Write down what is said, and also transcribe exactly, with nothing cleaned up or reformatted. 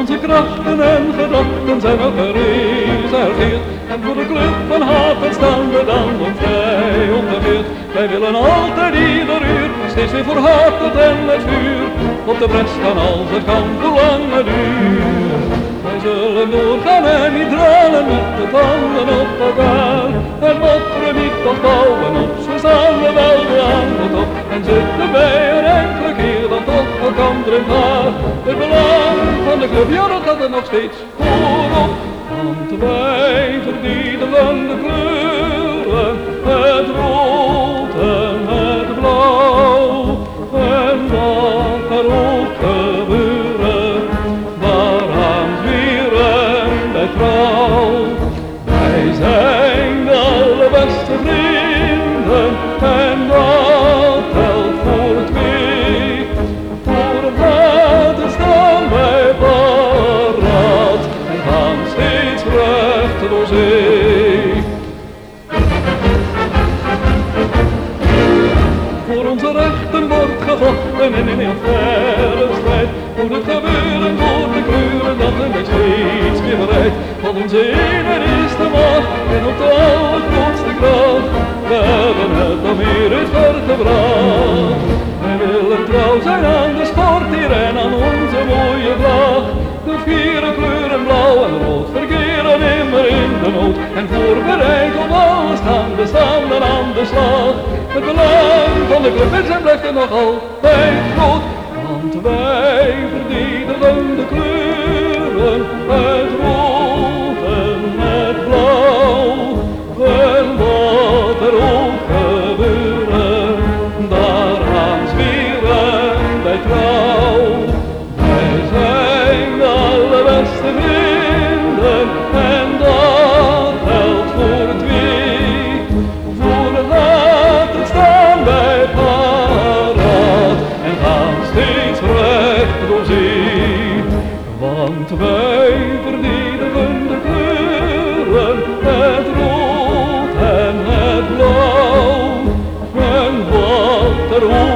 onze krachten en gedachten zijn al gereserveerd. En voor de club van Haven staan we dan ook vrij ongeveerd. Wij willen altijd ieder uur steeds weer voor Haven en het vuur. Op de bres gaan als het kan voor lange duur. Wij zullen doorgaan en niet dralen met de tanden op elkaar. En mopperen niet tot bouwen op, zo staan we wel weer aan de top. En zitten wij een enkele keer dan toch elkander in haar. Het belang van de club, ja dat gaat er nog steeds voorop. Want wij verdedigen de kleuren, het rood en het blauw. En wat er ook gebeuren, waaraan zwieren wij trouw. Wij zijn de allerbeste vrienden en dat telt voor twee. Voor het later staan wij paraat en gaan steeds recht door zee. Voor onze rechten wordt gevochten in een heel felle strijd. Voor het gebeuren, voor de kleuren, dat zijn wij steeds weer bereid. Want onze eenheid is de macht en op de allergrootste kracht. We hebben het nog meer uit gebracht. Wij willen trouw zijn aan de sport hier en aan onze mooie vlag. De vier kleuren blauw en rood verkeren immer in de nood. En voorbereid op alles gaan we samen aan de slag. Het belang van de club is en blijft er nog altijd groot. Want wij verdedigen de kleuren, het rood en het blauw. En wat er ook gebeuren, daaraan zwieren wij trouw. Wij zijn de allerbeste vrienden en dat geldt voor twee. Voor het later staan wij paraat en gaan steeds recht door zee. Want wij verdedigen de kleuren, het rood en het blauw. En wat er ook